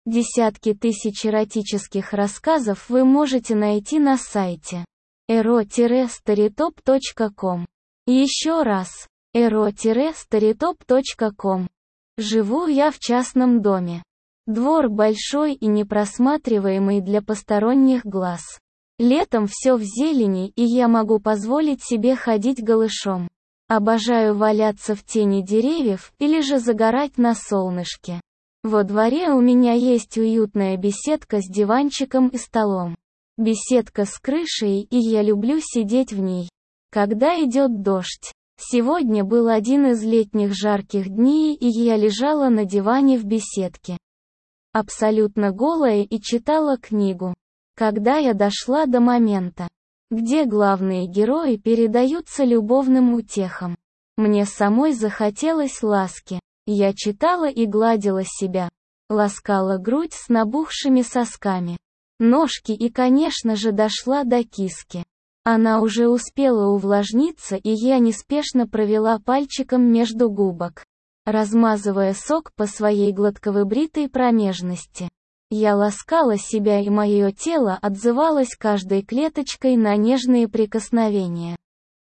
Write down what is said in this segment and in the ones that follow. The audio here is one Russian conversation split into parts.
Десятки тысяч эротических рассказов вы можете найти на сайте ero-storytop.com. Еще раз, ero-storytop.com. Живу я в частном доме. Двор большой и непросматриваемый для посторонних глаз. Летом все в зелени, и я могу позволить себе ходить голышом. Обожаю валяться в тени деревьев или же загорать на солнышке. Во дворе у меня есть уютная беседка с диванчиком и столом. Беседка с крышей, и я люблю сидеть в ней, когда идет дождь. Сегодня был один из летних жарких дней, и я лежала на диване в беседке, абсолютно голая, и читала книгу. Когда я дошла до момента, где главные герои передаются любовным утехам, мне самой захотелось ласки. Я читала и гладила себя, ласкала грудь с набухшими сосками, ножки и, конечно же, дошла до киски. Она уже успела увлажниться, и я неспешно провела пальчиком между губок, размазывая сок по своей гладковыбритой промежности. Я ласкала себя, и мое тело отзывалось каждой клеточкой на нежные прикосновения.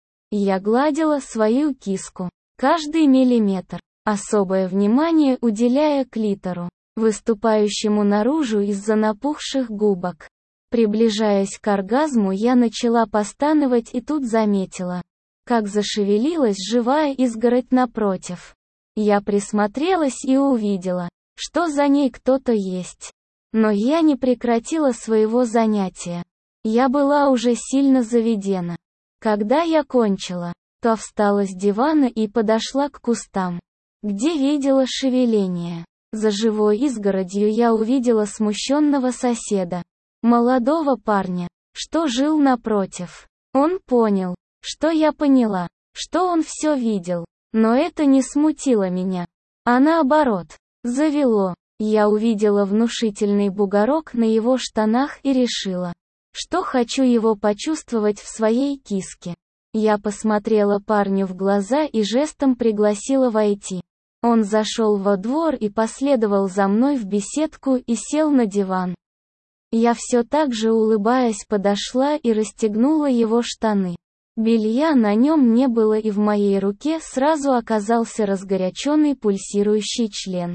Я гладила свою киску, каждый миллиметр, особое внимание уделяя клитору, выступающему наружу из-за напухших губок. Приближаясь к оргазму, я начала постановать, и тут заметила, как зашевелилась живая изгородь напротив. Я присмотрелась и увидела, что за ней кто-то есть. Но я не прекратила своего занятия. Я была уже сильно заведена. Когда я кончила, то встала с дивана и подошла к кустам, где видела шевеление. За живой изгородью я увидела смущенного соседа, молодого парня, что жил напротив. Он понял, что я поняла, что он все видел, но это не смутило меня, а наоборот, завело. Я увидела внушительный бугорок на его штанах и решила, что хочу его почувствовать в своей киске. Я посмотрела парню в глаза и жестом пригласила войти. Он зашел во двор и последовал за мной в беседку и сел на диван. Я все так же, улыбаясь, подошла и расстегнула его штаны. Белья на нем не было, и в моей руке сразу оказался разгоряченный пульсирующий член.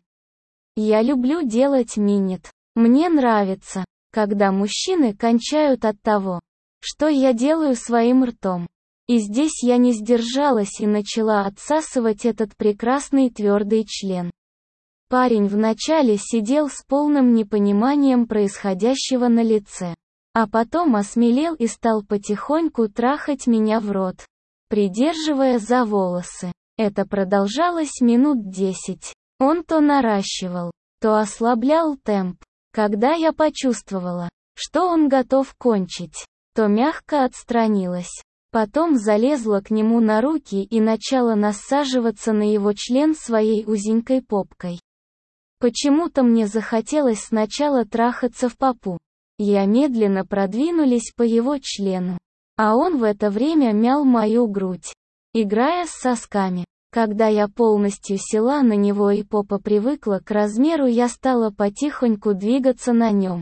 Я люблю делать минет. Мне нравится, когда мужчины кончают от того, что я делаю своим ртом. И здесь я не сдержалась и начала отсасывать этот прекрасный твердый член. Парень вначале сидел с полным непониманием происходящего на лице, а потом осмелел и стал потихоньку трахать меня в рот, придерживая за волосы. Это продолжалось минут 10. Он то наращивал, то ослаблял темп. Когда я почувствовала, что он готов кончить, то мягко отстранилась. Потом залезла к нему на руки и начала насаживаться на его член своей узенькой попкой. Почему-то мне захотелось сначала трахаться в попу. Я медленно продвинулись по его члену, а он в это время мял мою грудь, играя с сосками. Когда я полностью села на него и попа привыкла к размеру, я стала потихоньку двигаться на нем.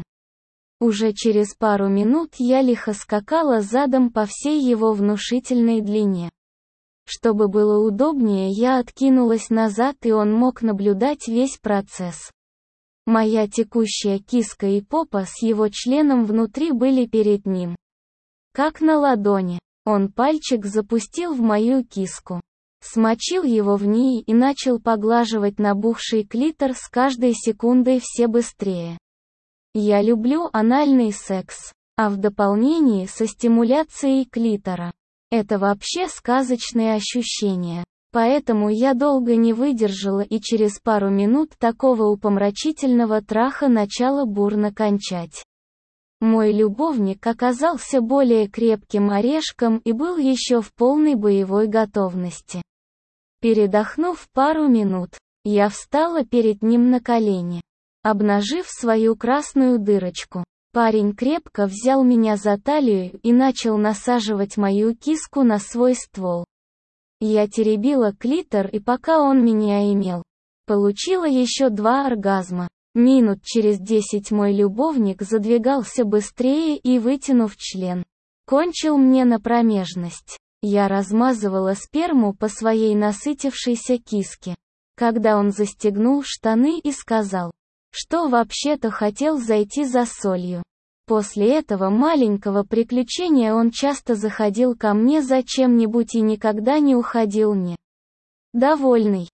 Уже через пару минут я лихо скакала задом по всей его внушительной длине. Чтобы было удобнее, я откинулась назад, и он мог наблюдать весь процесс. Моя текущая киска и попа с его членом внутри были перед ним, как на ладони. Он пальчик запустил в мою киску, смочил его в ней и начал поглаживать набухший клитор с каждой секундой все быстрее. Я люблю анальный секс, а в дополнении со стимуляцией клитора. Это вообще сказочные ощущения. Поэтому я долго не выдержала, и через пару минут такого упомрачительного траха начала бурно кончать. Мой любовник оказался более крепким орешком и был еще в полной боевой готовности. Передохнув пару минут, я встала перед ним на колени, обнажив свою красную дырочку. Парень крепко взял меня за талию и начал насаживать мою киску на свой ствол. Я теребила клитор, и пока он меня имел, получила еще 2 оргазма. Минут через 10 мой любовник задвигался быстрее и, вытянув член, кончил мне на промежность. Я размазывала сперму по своей насытившейся киске. Когда он застегнул штаны и сказал, что вообще-то хотел зайти за солью. После этого маленького приключения он часто заходил ко мне за чем-нибудь и никогда не уходил не довольный.